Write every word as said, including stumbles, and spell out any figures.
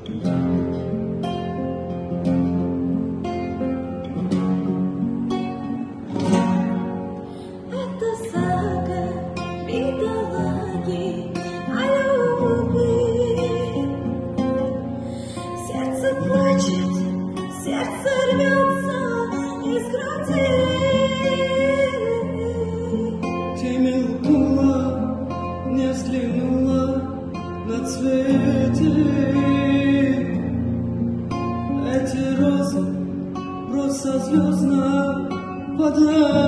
Это сага бедолаги о любви. Сердце плачет, сердце рвется из груди. Ты мелькнула, не взглянула на цветы. Эти розы просто звездная вода.